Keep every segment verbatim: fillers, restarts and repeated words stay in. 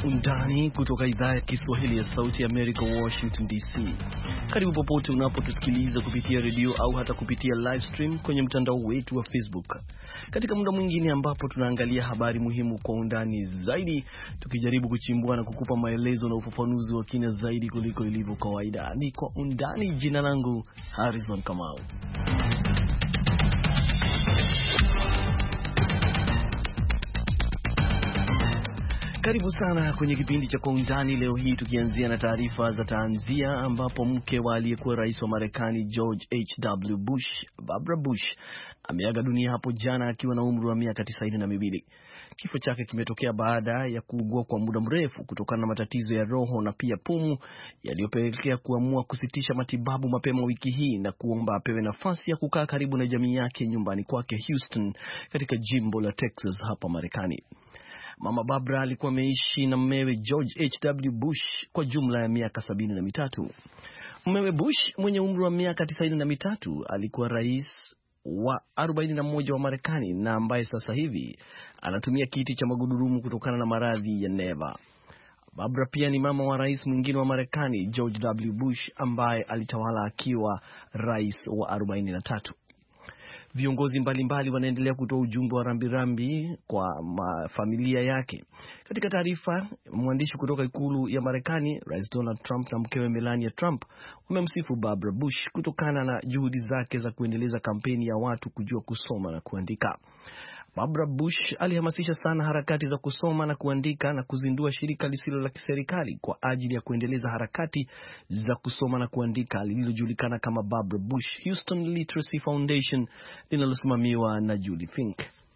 Undani kutoka idhaa ya Kiswahili ya Sauti ya Amerika, Washington D C. Karibu popote unapotusikiliza kupitia redio au hata kupitia live stream kwenye mtandao wetu wa Facebook. Katika muda mwingine ambapo tunaangalia habari muhimu kwa undani zaidi, tukijaribu kuchimbua na kukupa maelezo na ufafanuzi wa kina zaidi kuliko ilivyo kawaida. Ni Kwa Undani. Jina langu Harrison Kamau. Karibu sana kwenye kipindi cha Kwa Undani leo hii, tukianzia na taarifa za tanzia ambapo mke wa aliyekuwa rais wa Marekani George H W Bush, Barbara Bush, ameaga dunia hapo jana akiwa na umri wa miaka tisaini na miwili. Kifo chake kimetokea baada ya kuugua kwa muda mrefu kutokana na matatizo ya roho na pia pumu yaliyopelekea kuamua kusitisha matibabu mapema wiki hii na kuomba apewe nafasi ya kukaa karibu na jamii yake nyumbani kwake Houston katika jimbo la Texas hapa Marekani. Mama Barbara alikuwa ameishi na mmewe George H W Bush kwa jumla ya miaka sabini na mitatu. Mmewe Bush mwenye umri wa miaka tisaini na mitatu alikuwa rais wa arobaini na moja wa Marekani na ambaye sasa hivi anatumia kiti cha magurudumu kutokana na maradhi ya neva. Barbara pia ni mama wa rais mwingine wa Marekani George W Bush ambaye alitawala akiwa rais wa arobaini na tatu. Viongozi mbalimbali wanaendelea kutoa ujumbe wa rambirambi kwa familia yake. Katika taarifa, mwandishi kutoka ikulu ya Marekani, Rais Donald Trump na mkewe Melania Trump wamemsifu Barbara Bush kutokana na juhudi zake za kuendeleza kampeni ya watu kujua kusoma na kuandika. Barbara Bush alihamasisha sana harakati za kusoma na kuandika na kuzindua shirika lisilo la kiserikali kwa ajili ya kuendeleza harakati za kusoma na kuandika lililojulikana kama Barbara Bush Houston Literacy Foundation, linalosimamiwa na Judy Fink.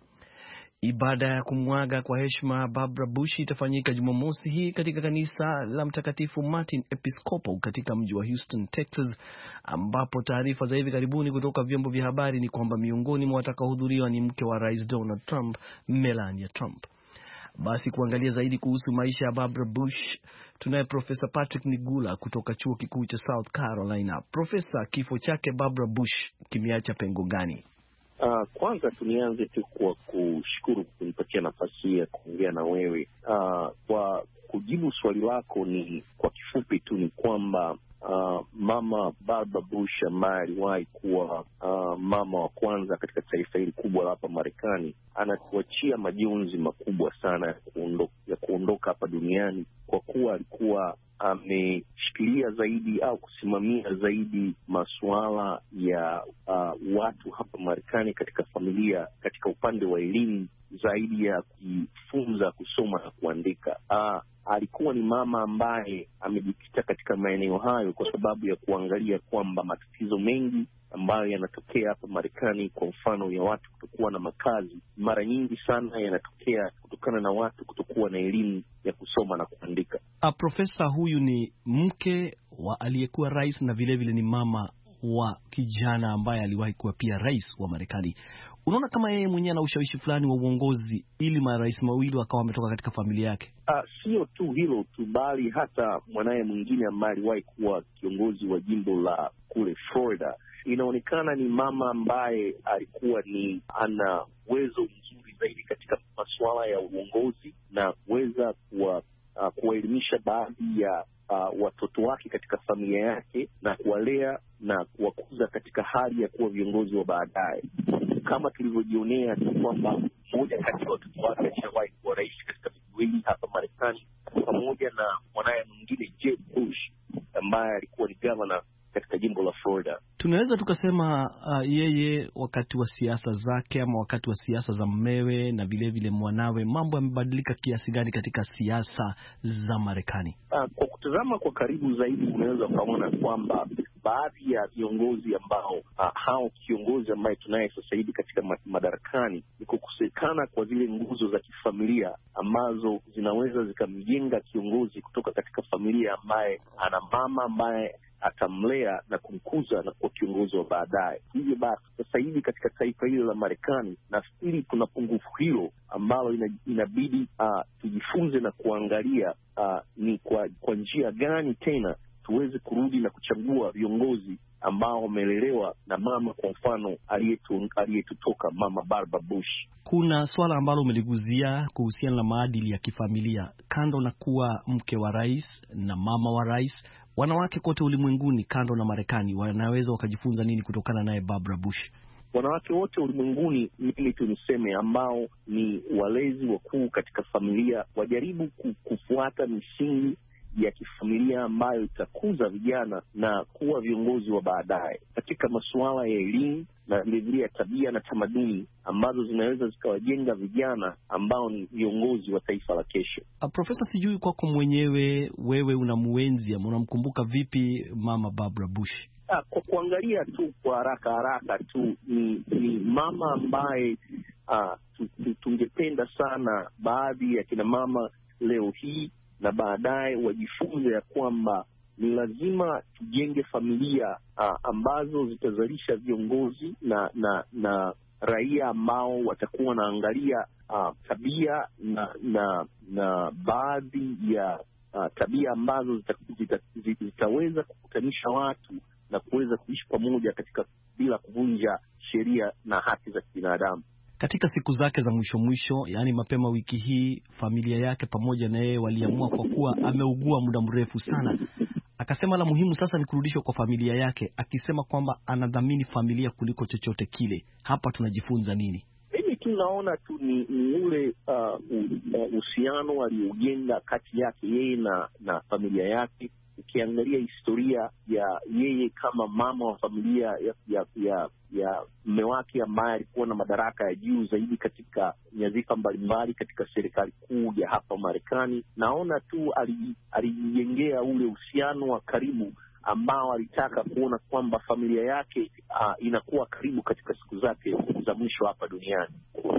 Ibada ya kumwaga kwa heshima Barbara Bush itafanyika Jumamosi hii katika kanisa la Mtakatifu Martin Episcopal katika mji wa Houston, Texas, ambapo taarifa za hivi karibuni kutoka vyombo vya habari ni kwamba miongoni mwa watakaohudhuria ni mke wa Rais Donald Trump, Melania Trump. Basi kuangalia zaidi kuhusu maisha ya Barbara Bush, tunaye Profesa Patrick Nigula kutoka chuo kikuu cha South Carolina. Profesa, kifo chake Barbara Bush kimeacha pengo gani? Uh, kwanza tunianze tu kwa kushukuru kunipatia nafasi ya kuongea na wewe. Uh, kwa kujibu swali lako, ni kwa kifupi tu ni kwamba uh, mama Barbara Bush ambaye aliwahi kuwa uh, mama wa kwanza katika taifa hili kubwa la hapa Marekani anatuachia majonzi makubwa sana ya kuondoka, ya kuondoka hapa duniani, kwa kuwa alikuwa ameshikilia zaidi au kusimamia zaidi masuala ya uh, watu hapa Marekani katika familia, katika upande wa elimu zaidi ya kujifunza kusoma na kuandika. Uh, alikuwa ni mama ambaye amejikita katika maeneo hayo kwa sababu ya kuangalia kwamba matatizo mengi ambayo yanatokea hapa Marekani, kwa mfano ya watu kutokuwa na makazi, mara nyingi sana yanatokea kutokana na watu kutokuwa na elimu ya kusoma na kuandika. A, profesa huyu ni mke wa aliyekuwa rais na vile vile ni mama wa kijana ambaye aliwahi kuwa pia rais wa Marekani. Unaona kama yeye mwenyewe ana ushawishi fulani wa uongozi ili marais mawili wakawa wametoka katika familia yake? Ah, sio tu hilo tu, bali hata mwanaye mwingine ambaye aliwahi kuwa kiongozi wa jimbo la kule Florida. Inaonekana ni mama ambaye alikuwa ni ana uwezo mzuri zaidi katika masuala ya uongozi na kuweza kuwa uh, kuwaelimisha baadhi ya uh, watoto wake katika familia yake na kuwalea na kuwakuza katika hali ya kuwa viongozi wa baadaye. Kama tulivyojionea tu kwamba mmoja kati ya watoto wake alishawahi kuwa rais katika viwili hapa Marekani, pamoja na mwanaye mwingine Jeb Bush ambaye alikuwa ni governor katika jimbo la Florida. Tunaweza tukasema uh, yeye wakati wa siasa zake ama wakati wa siasa za mmewe na vile vile mwanawe, mambo yamebadilika kiasi gani katika siasa za Marekani? Uh, kwa kutazama kwa karibu zaidi, unaweza kuona kwamba baadhi ya viongozi ambao uh, hao kiongozi ambaye tunaye sasa hivi katika madarakani ni kukosekana kwa zile nguzo za kifamilia ambazo zinaweza zikamjenga kiongozi kutoka katika familia ambaye ana mama ambaye atamlea na kumkuza na kuwa kiongozi wa baadaye. Hivyo basi sasa hivi katika taifa hilo la Marekani, nafikiri kuna pungufu hilo ambalo inabidi uh, tujifunze na kuangalia uh, ni kwa, kwa njia gani tena tuweze kurudi na kuchagua viongozi ambao wamelelewa na mama, kwa mfano aliyetutoka Mama Barbara Bush. Kuna swala ambalo umeliguzia kuhusiana na maadili ya kifamilia. Kando na kuwa mke wa rais na mama wa rais, wanawake kote ulimwenguni kando na Marekani wanaweza wakajifunza nini kutokana naye Barbara Bush? Wanawake wote ulimwenguni, mimi tu niseme, ambao ni walezi wakuu katika familia, wajaribu kufuata misingi ya kifamilia ambayo itakuza vijana na kuwa viongozi wa baadaye katika masuala ya elimu na vilevile ya tabia na tamaduni ambazo zinaweza zikawajenga vijana ambao ni viongozi wa taifa la kesho. Profesa, sijui kwako mwenyewe, wewe unamuenzi ama unamkumbuka vipi Mama Barbara Bush? Ah, kwa kuangalia tu kwa haraka haraka tu ni, ni mama ambaye ah, tungependa sana baadhi ya kina mama leo hii na baadaye wajifunze ya kwamba ni lazima tujenge familia uh, ambazo zitazalisha viongozi na na na raia ambao watakuwa wanaangalia uh, tabia na na na baadhi ya uh, tabia ambazo zita, zita, zita, zitaweza kukutanisha watu na kuweza kuishi pamoja katika bila kuvunja sheria na haki za kibinadamu. Katika siku zake za mwisho mwisho, yaani mapema wiki hii, familia yake pamoja na yeye waliamua, kwa kuwa ameugua muda mrefu sana, akasema la muhimu sasa ni kurudishwa kwa familia yake, akisema kwamba anadhamini familia kuliko chochote kile. Hapa tunajifunza nini? Mimi tu naona tu ni, ni ule uhusiano uh, aliojenga kati yake yeye na, na familia yake. Ukiangalia historia ya yeye kama mama wa familia ya ya ya, ya mme wake ambaye alikuwa na madaraka ya juu zaidi katika nyadhifa mbalimbali katika serikali kuu ya hapa Marekani, naona tu alijengea ule uhusiano wa karibu ambao alitaka kuona kwamba familia yake uh, inakuwa karibu katika siku zake za mwisho hapa duniani.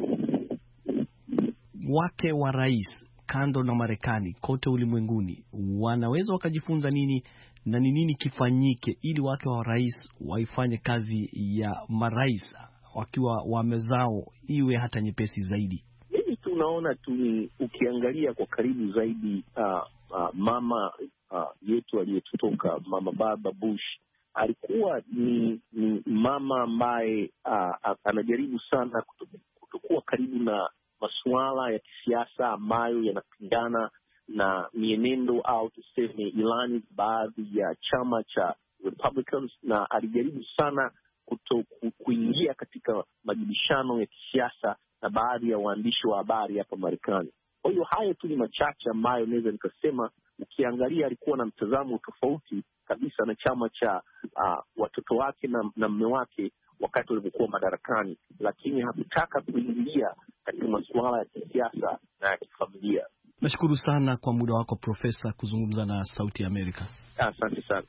Wake wa rais kando na Marekani kote ulimwenguni wanaweza wakajifunza nini na ni nini kifanyike ili wake wa rais waifanye kazi ya marais wakiwa wamezao iwe hata nyepesi zaidi? Mimi tunaona tu ni ukiangalia kwa karibu zaidi uh, uh, mama uh, yetu aliyetutoka Mama Barbara Bush alikuwa ni, ni mama ambaye uh, anajaribu sana kutokuwa karibu na masuala ya kisiasa ambayo yanapingana na mienendo au tuseme ilani baadhi ya chama cha Republicans, na alijaribu sana kuto kuingia katika majibishano ya kisiasa na baadhi ya waandishi wa habari hapa Marekani. Kwa hiyo hayo tu ni machache ambayo naweza nikasema, ukiangalia alikuwa na mtazamo tofauti kabisa na chama cha uh, watoto wake na, na mme wake wakati walivyokuwa madarakani, lakini hakutaka kuingilia katika masuala ya kisiasa na ya kifamilia. Nashukuru sana kwa muda wako Profesa kuzungumza na Sauti ya Amerika. Asante sana.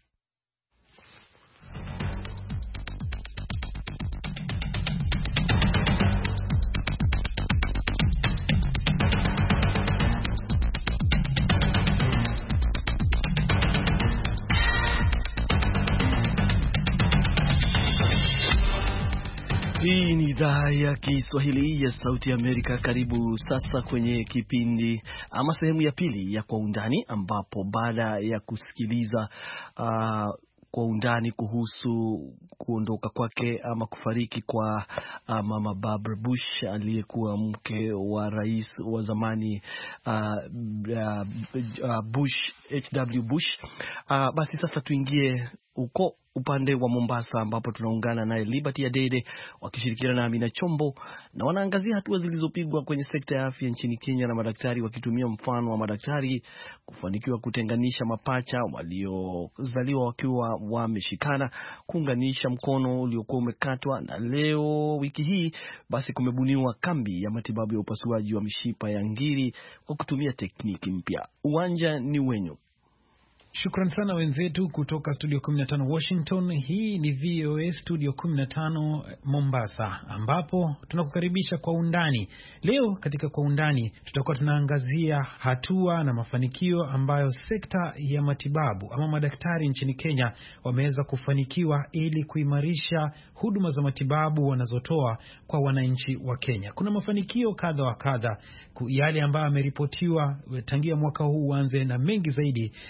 Hii ni idhaa ya Kiswahili ya Sauti ya Amerika. Karibu sasa kwenye kipindi ama sehemu ya pili ya Kwa Undani, ambapo baada ya kusikiliza uh, kwa undani kuhusu kuondoka kwake ama kufariki kwa uh, Mama Barbara Bush aliyekuwa mke wa rais wa zamani uh, uh, uh, Bush H W Bush uh, basi sasa tuingie uko upande wa Mombasa ambapo tunaungana naye Liberty Adede wakishirikiana na Amina Chombo, na wanaangazia hatua zilizopigwa kwenye sekta ya afya nchini Kenya na madaktari wakitumia mfano wa madaktari kufanikiwa kutenganisha mapacha waliozaliwa wakiwa wameshikana, kuunganisha mkono uliokuwa umekatwa, na leo wiki hii basi kumebuniwa kambi ya matibabu ya upasuaji wa mishipa ya ngiri kwa kutumia tekniki mpya. Uwanja ni wenyu. Shukran sana wenzetu kutoka studio kumi na tano Washington. Hii ni V O A studio kumi na tano Mombasa, ambapo tunakukaribisha kwa undani. Leo katika Kwa Undani tutakuwa tunaangazia hatua na mafanikio ambayo sekta ya matibabu ama madaktari nchini Kenya wameweza kufanikiwa ili kuimarisha huduma za matibabu wanazotoa kwa wananchi wa Kenya. Kuna mafanikio kadha wa kadha yale ambayo yameripotiwa tangia mwaka huu uanze, na mengi zaidi yana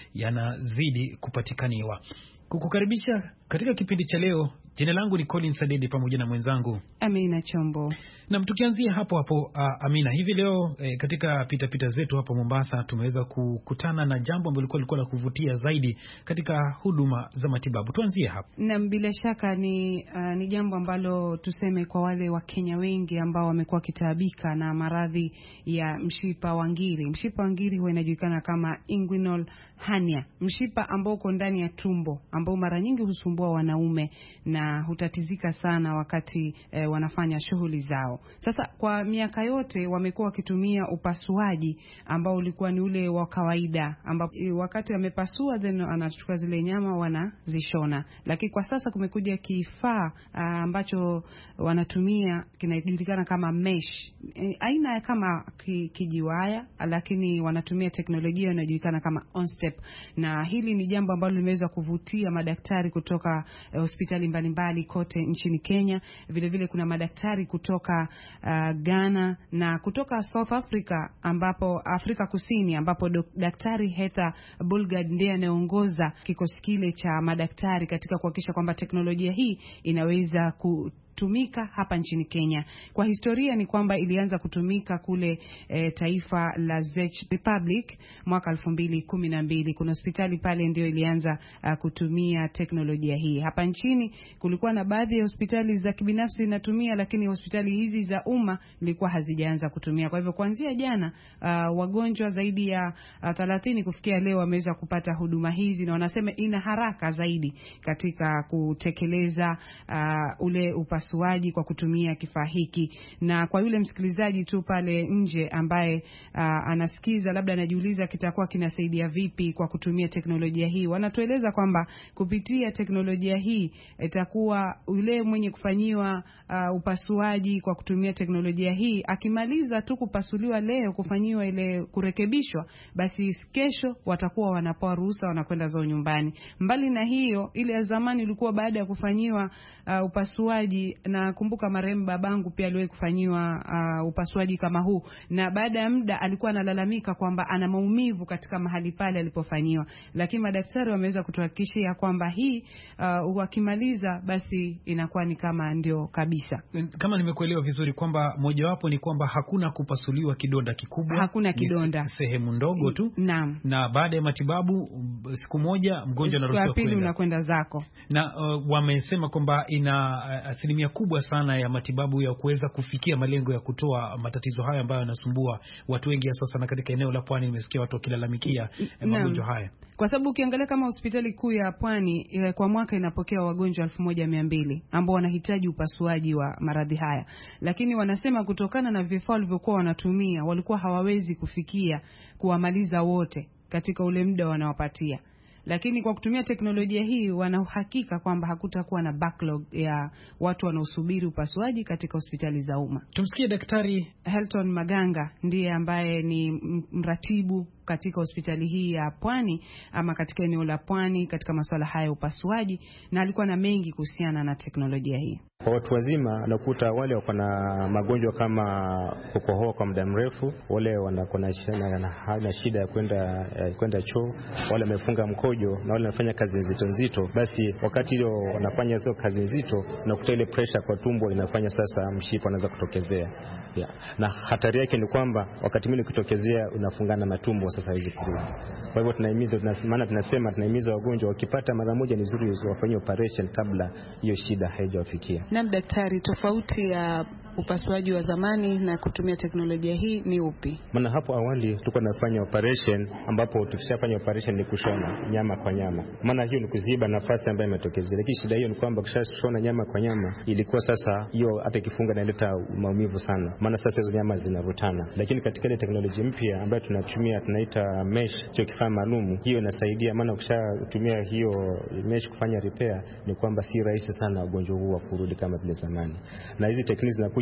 zinazidi kupatikaniwa. Kukukaribisha katika kipindi cha leo, jina langu ni Colin Sadede pamoja na mwenzangu Amina Chombo. Na tukianzia hapo hapo uh, Amina, hivi leo eh, katika pita pita zetu hapa Mombasa tumeweza kukutana na jambo ambalo lilikuwa la kuvutia zaidi katika huduma za matibabu. Tuanzie hapo. Na bila shaka ni uh, ni jambo ambalo tuseme kwa wale wa Kenya wengi ambao wamekuwa kitaabika na maradhi ya mshipa wa ngiri. Mshipa wa ngiri huwa inajulikana kama inguinal hernia, mshipa ambao uko ndani ya tumbo ambao mara nyingi husumbua wanaume na hutatizika sana wakati eh, wanafanya shughuli zao. Sasa kwa miaka yote wamekuwa wakitumia upasuaji ambao ulikuwa ni ule wa kawaida, ambapo wakati wamepasua then anachukua zile nyama wanazishona. Lakini kwa sasa kumekuja kifaa ambacho wanatumia kinajulikana kama mesh, e, aina kama ki, kijiwaya, lakini wanatumia teknolojia inayojulikana kama OnStep, na hili ni jambo ambalo limeweza kuvutia madaktari kutoka eh, hospitali mbalimbali kote nchini Kenya. Vile vile kuna madaktari kutoka uh, Ghana na kutoka South Africa, ambapo Afrika Kusini, ambapo daktari Heather Bulgard ndiye anaongoza kikosi kile cha madaktari katika kuhakikisha kwamba teknolojia hii inaweza ku tumika hapa nchini Kenya. Kwa historia ni kwamba ilianza kutumika kule e, taifa la Czech Republic mwaka elfu mbili kumi na mbili. Kuna hospitali pale ndio ilianza uh, kutumia teknolojia hii. Hapa nchini kulikuwa na baadhi ya hospitali za kibinafsi zinatumia, lakini hospitali hizi za umma ilikuwa hazijaanza kutumia. Kwa hivyo kuanzia jana uh, wagonjwa zaidi ya uh, thelathini kufikia leo wameweza kupata huduma hizi, na wanasema ina haraka zaidi katika kutekeleza uh, ule upa suaji kwa kutumia kifaa hiki. Na kwa yule msikilizaji tu pale nje ambaye uh, anasikiza labda anajiuliza kitakuwa kinasaidia vipi kwa kutumia teknolojia hii, wanatueleza kwamba kupitia teknolojia hii itakuwa yule mwenye kufanyiwa uh, upasuaji kwa kutumia teknolojia hii akimaliza tu kupasuliwa leo kufanyiwa ile kurekebishwa, basi kesho watakuwa wanapewa ruhusa wanakwenda zao nyumbani. Mbali na hiyo, ile ya zamani ilikuwa baada ya kufanyiwa uh, upasuaji, na kumbuka marehemu babangu pia aliwahi kufanyiwa uh, upasuaji kama huu, na baada ya muda alikuwa analalamika kwamba ana maumivu katika mahali pale alipofanyiwa, lakini madaktari wameweza kutuhakikishia kwamba hii uh, wakimaliza basi inakuwa ni kama ndio kabisa. Kama nimekuelewa vizuri kwamba mojawapo ni kwamba hakuna kupasuliwa kidonda kikubwa, hakuna kidonda, sehemu ndogo tu. Naam. Na baada ya matibabu siku moja mgonjwa anaruhusiwa kwenda, unakwenda zako. Na uh, wamesema kwamba ina uh, asilimia kubwa sana ya matibabu ya kuweza kufikia malengo ya kutoa matatizo haya ambayo yanasumbua watu wengi sasa, na katika eneo la Pwani nimesikia watu wakilalamikia magonjwa haya. Kwa sababu ukiangalia kama hospitali kuu ya Pwani kwa mwaka inapokea wagonjwa elfu moja mia mbili ambao wanahitaji upasuaji wa maradhi haya, lakini wanasema kutokana na vifaa walivyokuwa wanatumia walikuwa hawawezi kufikia kuwamaliza wote katika ule muda wanawapatia. Lakini kwa kutumia teknolojia hii wana uhakika kwamba hakutakuwa na backlog ya watu wanaosubiri upasuaji katika hospitali za umma. Tumsikie Daktari Helton Maganga, ndiye ambaye ni mratibu katika hospitali hii ya Pwani ama katika eneo la Pwani katika masuala haya ya upasuaji, na alikuwa na mengi kuhusiana na teknolojia hii. Kwa watu wazima nakuta wale wako na magonjwa kama kukohoa kwa muda mrefu, wale wanakuwa na shida ya kwenda kwenda choo, wale wamefunga mkojo, na wale wanafanya kazi nzito nzito, basi wakati hiyo wanafanya hizo kazi nzito nakuta ile pressure kwa tumbo inafanya sasa mshipa unaanza kutokezea. Yeah. Na hatari yake ni kwamba wakati mwingine kutokezea unafungana na tumbo sasa hizi kurudi. Kwa hivyo tunahimiza, maana tunasema tunahimiza wagonjwa wakipata mara moja ni nzuri wafanye operation kabla hiyo shida haijawafikia. Na daktari, tofauti ya upasuaji wa zamani na kutumia teknolojia hii ni upi? Maana hapo awali tulikuwa tunafanya operation ambapo tukishafanya operation ni kushona nyama kwa nyama. Maana hiyo ni kuziba nafasi ambayo imetokezea. Lakini shida hiyo ni kwamba ukishashona nyama kwa nyama ilikuwa sasa hiyo hata kifunga inaleta maumivu sana. Maana sasa hizo nyama zinavutana. Lakini katika ile teknolojia mpya ambayo tunatumia tunaita mesh, hiyo kifaa maalum, hiyo inasaidia. Maana ukishatumia hiyo mesh kufanya repair ni kwamba si rahisi sana ugonjwa huu kurudi kama vile zamani. Na hizi tekniki zinakuja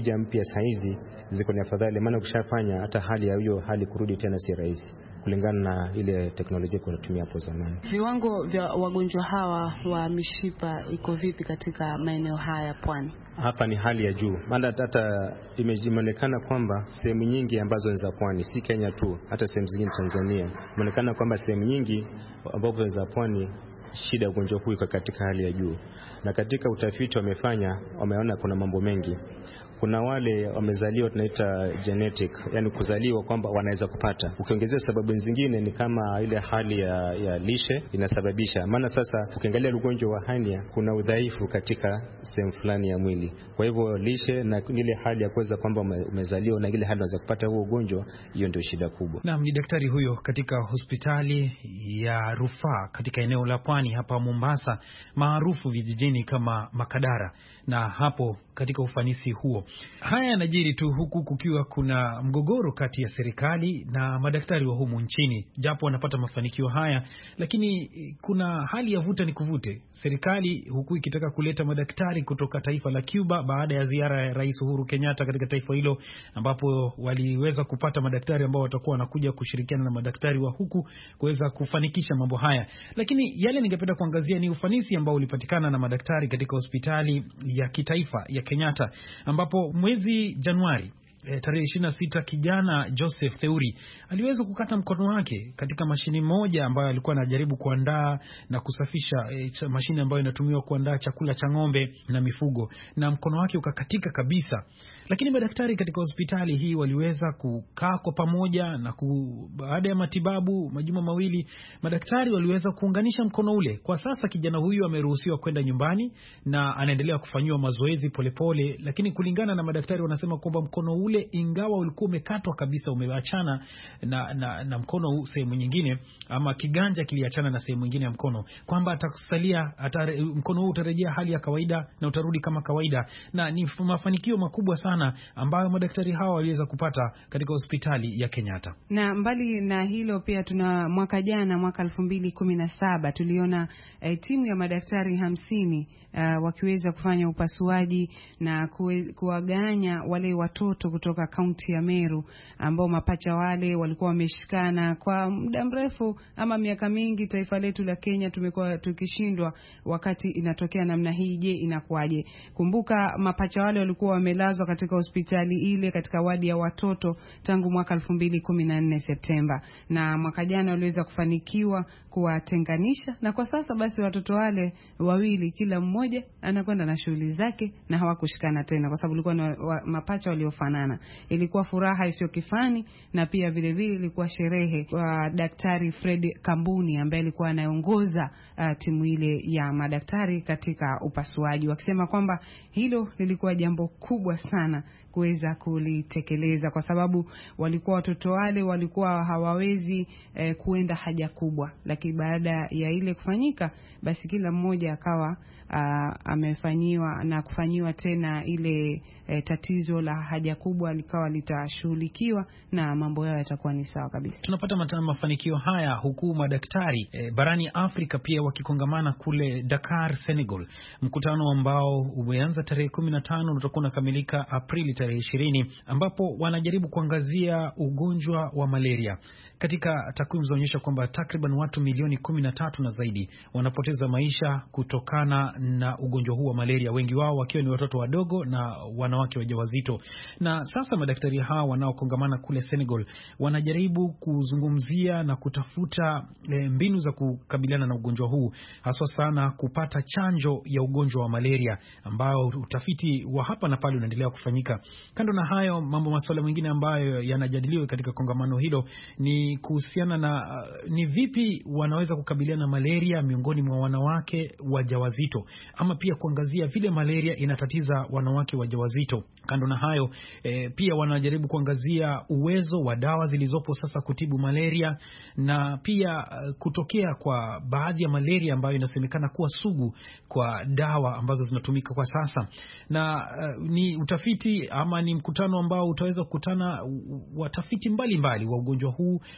teknolojia mpya saizi ziko ni afadhali, maana ukishafanya hata hali ya hiyo hali kurudi tena si rahisi kulingana na ile teknolojia tunatumia hapo zamani. Viwango vya wagonjwa hawa wa mishipa iko vipi katika maeneo haya pwani? Hapa ni hali ya juu, maana hata imeonekana kwamba sehemu nyingi ambazo ni za pwani, si Kenya tu, hata sehemu zingine Tanzania, imeonekana kwamba sehemu nyingi ambapo za pwani shida ya ugonjwa huu iko katika hali ya juu. Na katika utafiti wamefanya, wameona kuna mambo mengi. Kuna wale wamezaliwa tunaita genetic, yani kuzaliwa kwamba wanaweza kupata. Ukiongezea sababu zingine ni kama ile hali ya, ya lishe inasababisha. Maana sasa ukiangalia ugonjwa wa hernia kuna udhaifu katika sehemu fulani ya mwili. Kwa hivyo lishe na ile hali ya kuweza kwamba umezaliwa na ile hali unaweza kupata huo ugonjwa, hiyo ndio shida kubwa. Naam, ni daktari huyo katika hospitali ya rufaa katika eneo la Pwani hapa Mombasa, maarufu vijijini kama Makadara, na hapo katika ufanisi huo. Haya yanajiri tu huku kukiwa kuna mgogoro kati ya serikali na madaktari wa humu nchini. Japo wanapata mafanikio haya, lakini kuna hali ya vuta ni kuvute. Serikali huku ikitaka kuleta madaktari kutoka taifa la Cuba baada ya ziara ya Rais Uhuru Kenyatta katika taifa hilo, ambapo waliweza kupata madaktari ambao watakuwa wanakuja kushirikiana na madaktari wa huku kuweza kufanikisha mambo haya. Lakini yale ningependa kuangazia ni ufanisi ambao ulipatikana na madaktari katika hospitali ya kitaifa ya Kenyatta, ambapo mwezi Januari E, tarehe ishirini na sita kijana Joseph Theuri aliweza kukata mkono wake katika mashini moja ambayo alikuwa anajaribu kuandaa na kusafisha, e, mashini ambayo inatumiwa kuandaa chakula cha ng'ombe na mifugo, na mkono wake ukakatika kabisa. Lakini madaktari katika hospitali hii waliweza kukaa kwa pamoja na ku, baada ya matibabu majuma mawili madaktari waliweza kuunganisha mkono ule. Kwa sasa kijana huyu ameruhusiwa kwenda nyumbani na anaendelea kufanyiwa mazoezi polepole, lakini kulingana na madaktari wanasema kwamba mkono ule ingawa ulikuwa umekatwa kabisa, umeachana na, na, na mkono sehemu nyingine, ama kiganja kiliachana na sehemu nyingine ya mkono, kwamba atakusalia atare, mkono huu utarejea hali ya kawaida na utarudi kama kawaida. Na ni mafanikio makubwa sana ambayo madaktari hawa waliweza kupata katika hospitali ya Kenyatta. Na mbali na hilo pia tuna mwaka jana, mwaka elfu mbili kumi na saba tuliona eh, timu ya madaktari hamsini uh, wakiweza kufanya upasuaji na kuwaganya wale watoto kutoka kaunti ya Meru ambao mapacha wale walikuwa wameshikana kwa muda mrefu ama miaka mingi. Taifa letu la Kenya tumekuwa tukishindwa wakati inatokea namna hii. Je, inakuaje? Kumbuka mapacha wale walikuwa wamelazwa katika hospitali ile katika wadi ya watoto tangu mwaka elfu mbili kumi na nne Septemba, na mwaka jana waliweza kufanikiwa kuwatenganisha, na kwa sasa basi watoto wale wawili kila mmoja anakwenda na shughuli zake na hawakushikana tena, kwa sababu ilikuwa ni wa, mapacha waliofanana. Ilikuwa furaha isiyo kifani, na pia vile vile ilikuwa sherehe kwa Daktari Fred Kambuni ambaye alikuwa anaongoza uh, timu ile ya madaktari katika upasuaji, wakisema kwamba hilo lilikuwa jambo kubwa sana kuweza kulitekeleza, kwa sababu walikuwa watoto wale walikuwa hawawezi eh, kuenda haja kubwa, lakini baada ya ile kufanyika basi kila mmoja akawa uh, amefanyiwa na kufanyiwa tena ile eh, tatizo la haja kubwa likawa litashughulikiwa na mambo yao yatakuwa ni sawa kabisa. Tunapata matana mafanikio haya huku madaktari eh, barani Afrika pia wakikongamana kule Dakar, Senegal, mkutano ambao umeanza tarehe kumi na tano na utakuwa unakamilika Aprili tarehe ishirini, ambapo wanajaribu kuangazia ugonjwa wa malaria. Katika takwimu zinaonyesha kwamba takriban watu milioni kumi na tatu na zaidi wanapoteza maisha kutokana na ugonjwa huu wa malaria, wengi wao wakiwa ni watoto wadogo na wanawake wajawazito. Na sasa madaktari hawa wanaokongamana kule Senegal wanajaribu kuzungumzia na kutafuta e, mbinu za kukabiliana na ugonjwa huu, hasa sana kupata chanjo ya ugonjwa wa malaria, ambao utafiti wa hapa na pale unaendelea kufanyika. Kando na hayo, mambo masuala mengine ambayo yanajadiliwa katika kongamano hilo ni kuhusiana na uh, ni vipi wanaweza kukabiliana na malaria miongoni mwa wanawake wajawazito, ama pia kuangazia vile malaria inatatiza wanawake wajawazito. Kando na hayo eh, pia wanajaribu kuangazia uwezo wa dawa zilizopo sasa kutibu malaria, na pia uh, kutokea kwa baadhi ya malaria ambayo inasemekana kuwa sugu kwa dawa ambazo zinatumika kwa sasa. Na uh, ni utafiti ama ni mkutano ambao utaweza kukutana watafiti mbalimbali wa ugonjwa huu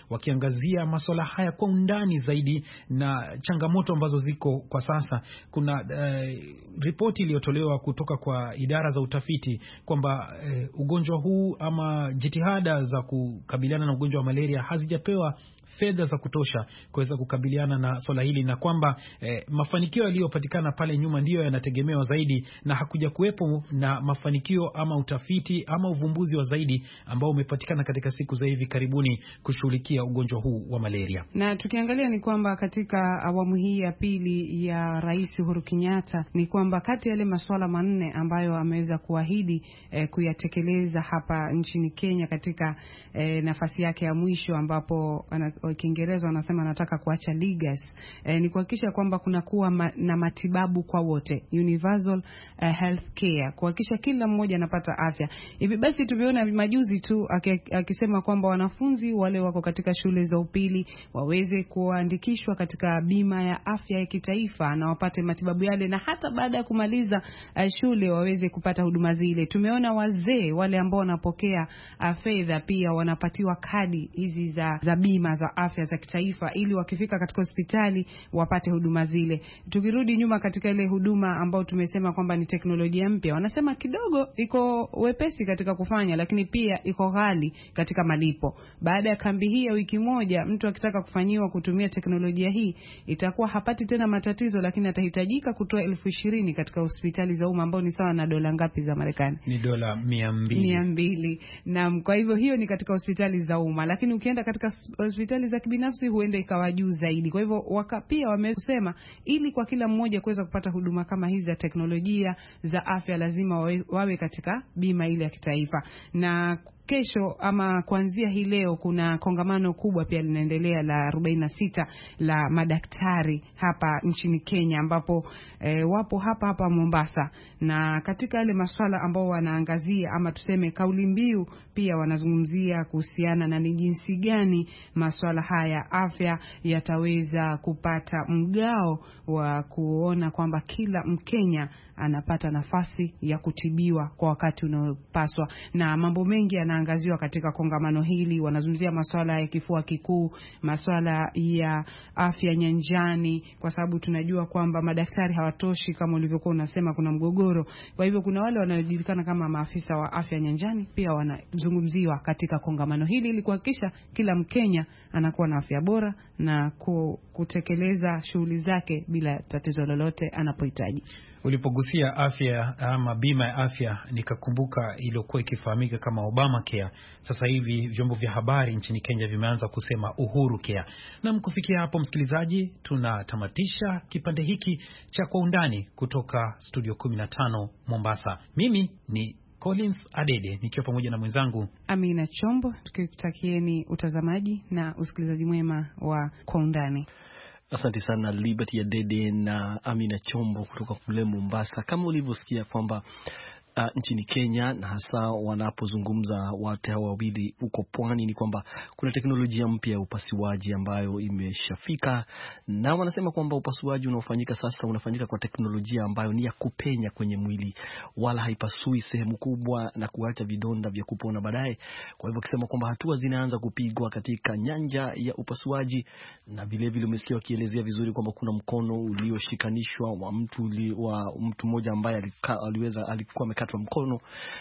wakiangazia masuala haya kwa undani zaidi na changamoto ambazo ziko kwa sasa. Kuna uh, ripoti iliyotolewa kutoka kwa idara za utafiti kwamba uh, ugonjwa huu ama jitihada za kukabiliana na ugonjwa wa malaria hazijapewa fedha za kutosha kuweza kukabiliana na swala hili, na kwamba eh, mafanikio yaliyopatikana pale nyuma ndiyo yanategemewa zaidi, na hakuja kuwepo na mafanikio ama utafiti ama uvumbuzi wa zaidi ambao umepatikana katika siku za hivi karibuni kushughulikia ugonjwa huu wa malaria. Na tukiangalia ni kwamba katika awamu hii ya pili ya Rais Uhuru Kenyatta ni kwamba kati ya yale masuala manne ambayo ameweza kuahidi eh, kuyatekeleza hapa nchini Kenya katika eh, nafasi yake ya mwisho, ambapo ana, Kiingereza wanasema anataka kuacha legacy, eh, ni kuhakikisha kwamba kuna kuwa ma, na matibabu kwa wote, universal uh, health care, kuhakikisha kila mmoja anapata afya. Hivi basi tumeona majuzi tu akisema kwamba wanafunzi wale wako katika shule za upili waweze kuandikishwa katika bima ya afya ya kitaifa na wapate matibabu yale, na hata baada ya kumaliza uh, shule waweze kupata huduma zile. Tumeona wazee wale ambao wanapokea uh, fedha pia wanapatiwa kadi hizi za, za bima za afya za kitaifa ili wakifika katika hospitali wapate huduma zile. Tukirudi nyuma katika ile huduma ambao tumesema kwamba ni teknolojia mpya, wanasema kidogo iko wepesi katika kufanya, lakini pia iko ghali katika malipo. Baada ya kambi hii ya wiki moja, mtu akitaka kufanyiwa kutumia teknolojia hii itakuwa hapati tena matatizo, lakini atahitajika kutoa elfu ishirini katika hospitali za umma, ambao ni sawa na dola ngapi za Marekani? Ni dola mia mbili. mia mbili. Na kwa hivyo hiyo ni katika hospitali za umma, lakini ukienda katika hospitali za kibinafsi huenda ikawa juu zaidi. Kwa hivyo waka pia wamesema ili kwa kila mmoja kuweza kupata huduma kama hizi za teknolojia za afya lazima wawe, wawe katika bima ile ya kitaifa. Na kesho ama kuanzia hii leo kuna kongamano kubwa pia linaendelea la arobaini na sita la madaktari hapa nchini Kenya, ambapo e, wapo hapa hapa Mombasa, na katika yale masuala ambao wanaangazia ama tuseme kauli mbiu pia wanazungumzia kuhusiana na ni jinsi gani masuala haya afya yataweza kupata mgao wa kuona kwamba kila Mkenya anapata nafasi ya kutibiwa kwa wakati unaopaswa. Na mambo mengi yanaangaziwa katika kongamano hili. Wanazungumzia masuala ya kifua kikuu, masuala ya afya nyanjani, kwa sababu tunajua kwamba madaktari hawatoshi kama ulivyokuwa unasema, kuna mgogoro. Kwa hivyo kuna wale wanaojulikana kama maafisa wa afya nyanjani pia wanazungumziwa katika kongamano hili ili kuhakikisha kila Mkenya anakuwa na afya bora na kutekeleza shughuli zake bila tatizo lolote anapohitaji. Ulipogusia afya ama bima ya afya, nikakumbuka iliyokuwa ikifahamika kama Obamacare. Sasa hivi vyombo vya habari nchini Kenya vimeanza kusema Uhuru Care. Na mkufikia hapo, msikilizaji, tunatamatisha kipande hiki cha Kwa Undani kutoka studio kumi na tano Mombasa. Mimi ni Collins Adede nikiwa pamoja na mwenzangu Amina Chombo, tukikutakieni utazamaji na usikilizaji mwema wa Kwa Undani. Asante sana Liberty ya Dede na Amina Chombo kutoka kule Mombasa. Kama ulivyosikia kwamba Uh, nchini Kenya na hasa wanapozungumza watu hawa wawili huko pwani, ni kwamba kuna teknolojia mpya ya upasuaji ambayo imeshafika, na wanasema kwamba upasuaji unaofanyika sasa unafanyika kwa teknolojia ambayo ni ya kupenya kwenye mwili, wala haipasui sehemu kubwa na kuacha vidonda vya kupona baadaye. Kwa hivyo akisema kwamba hatua zinaanza kupigwa katika nyanja ya upasuaji, na vile vile umesikia wakielezea vizuri kwamba kuna mkono ulioshikanishwa wa mtu uli, wa mtu mmoja ambaye aliweza alikuwa katwa mkono,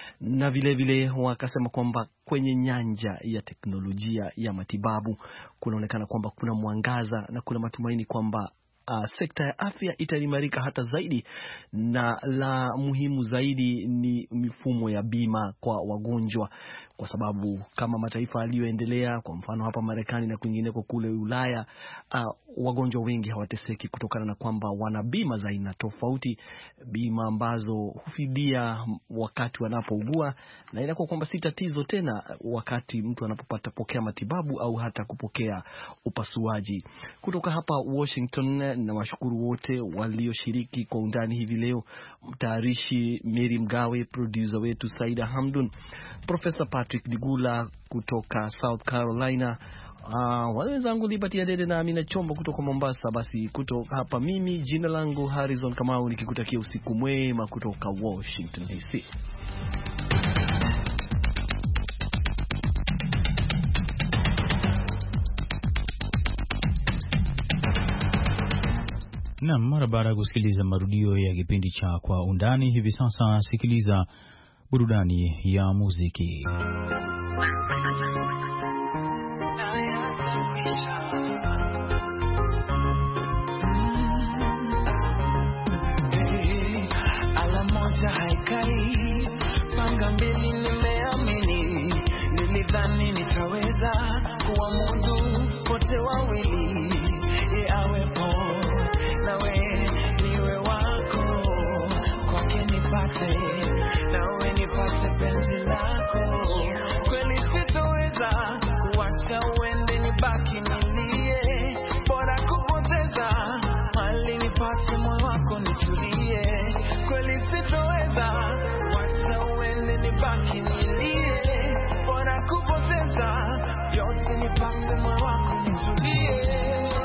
na vile vile wakasema kwamba kwenye nyanja ya teknolojia ya matibabu kunaonekana kwamba kuna mwangaza na kuna matumaini kwamba Uh, sekta ya afya itaimarika hata zaidi, na la muhimu zaidi ni mifumo ya bima kwa wagonjwa, kwa sababu kama mataifa yaliyoendelea, kwa mfano hapa Marekani na kwingineko kule Ulaya, uh, wagonjwa wengi hawateseki kutokana na kwamba wana bima za aina tofauti, bima ambazo hufidia wakati wanapougua, na inakuwa kwamba si tatizo tena wakati mtu anapopata pokea matibabu au hata kupokea upasuaji. Kutoka hapa Washington, na washukuru wote walioshiriki Kwa Undani hivi leo, mtayarishi Mary Mgawe, producer wetu Saida Hamdun, Professor Patrick Digula kutoka South Carolina, uh, wale wenzangu Liberty ya Dede na Amina Chombo kutoka Mombasa. Basi kutoka hapa mimi, jina langu Harrison Kamau, nikikutakia usiku mwema kutoka Washington D C. Na mara baada ya kusikiliza marudio ya kipindi cha Kwa Undani, hivi sasa sikiliza burudani ya muziki. Ala moja haikai, panga mbili nimeamini, nilidhani nitaweza kuamudu wote wawili, ye awepo nawe niwe wako, kwake nipate nawe nipate penzi lako. Kweli sitoweza kuacha uende nibaki nilie, bora kupoteza hali nipate moyo wako nitulie. Kweli sitoweza kuacha uende nibaki nilie, bora kupoteza yote nipate moyo wako nitulie.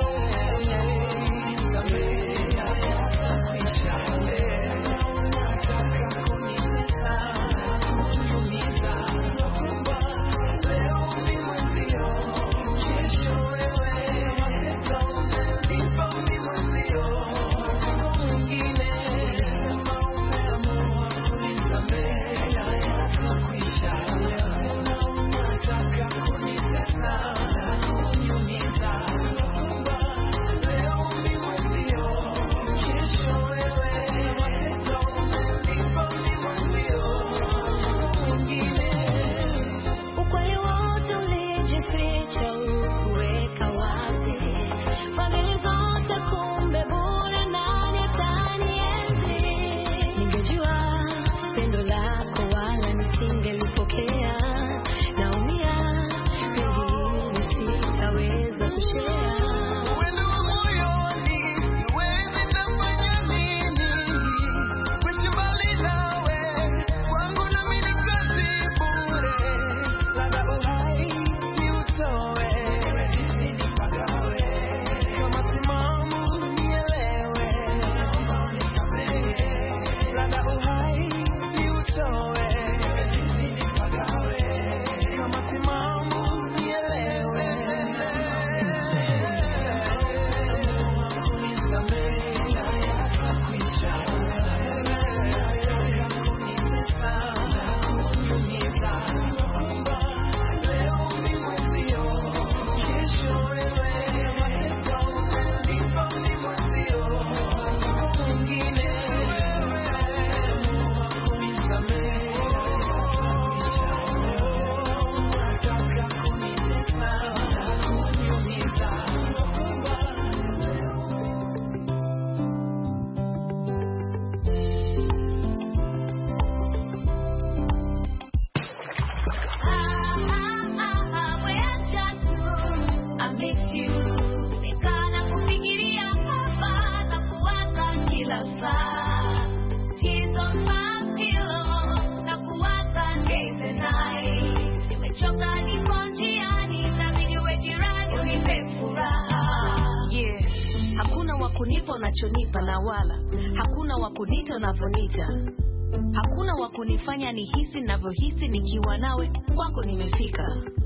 Unachonipa na wala hakuna wakunita unavyonita, hakuna wakunifanya nihisi ninavyohisi nikiwa nawe. Kwako nimefika,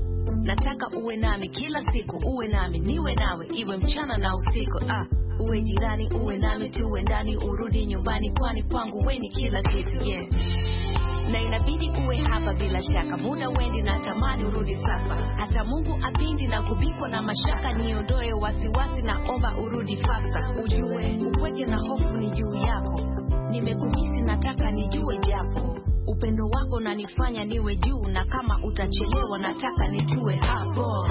nataka uwe nami kila siku, uwe nami niwe nawe, iwe mchana na usiku. Ah, uwe jirani, uwe nami tuwe ndani, urudi nyumbani, kwani kwangu wewe ni kila kitu. Yeah, na inabidi uwe hapa bila shaka, muda wendi na tamani urudi sasa. Hata Mungu apindi na kubikwa na mashaka, niondoe wasiwasi na omba urudi fasta. Ujue upweke na hofu ni juu yako, nimekumisi nataka nijue japo upendo wako na nifanya niwe juu, na kama utachelewa nataka nitue hapo.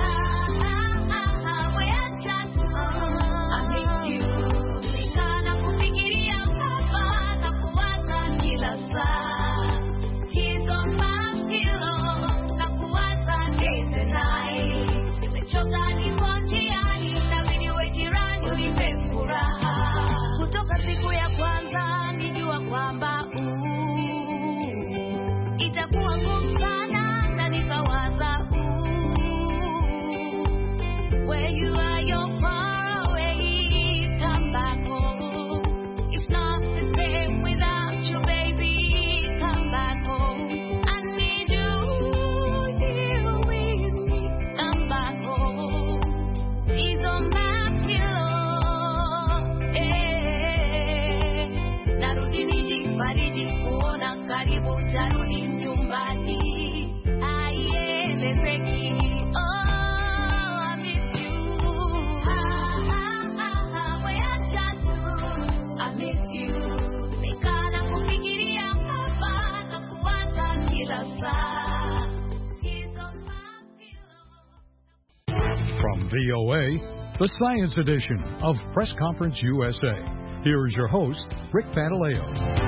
fariji kuona karibu tarudi nyumbani. Aielezeki. Oh, I miss you. Ah, ah, ah, ah, weacha tu. I miss you. Nikana kufikiria hapa na kuwaza kila saa. He's on my pillow. From V O A, the Science Edition of Press Conference U S A. Here is your host, Rick Pantaleo.